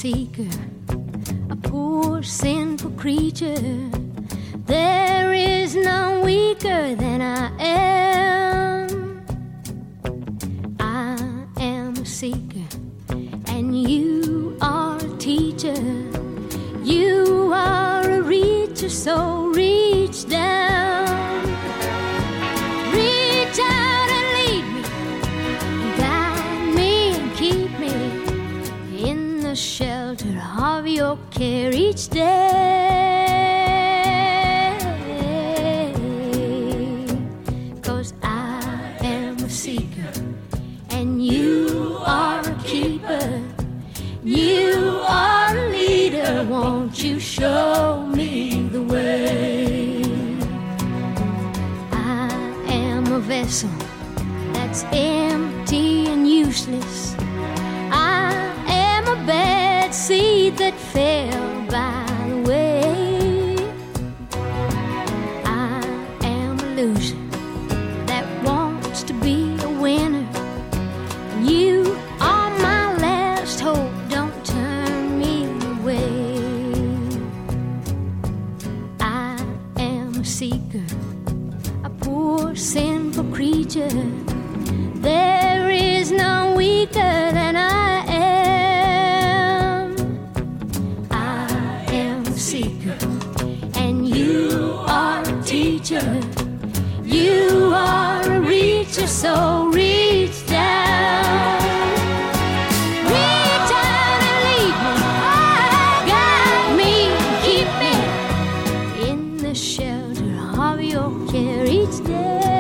seeker, a poor sinful creature. There is none weaker than I am. I am a seeker, and you are a teacher. You are a reacher, so reach down. Reach out and lead me, guide me and keep me in the shelter of your care each day. 'Cause I am a seeker, and you are a keeper. You are a leader, won't you show me the way? I am a vessel that's empty and useless. I am a bad seed that fell by the way. I am a loser that wants to be a winner. You are my last hope, don't turn me away. I am a seeker, a poor sinful creature. There is none weaker than I am. I am a seeker, and you are a teacher. You are a reacher, so reach down. Reach out and lead me, guide me, keep me in the shelter of your care each day.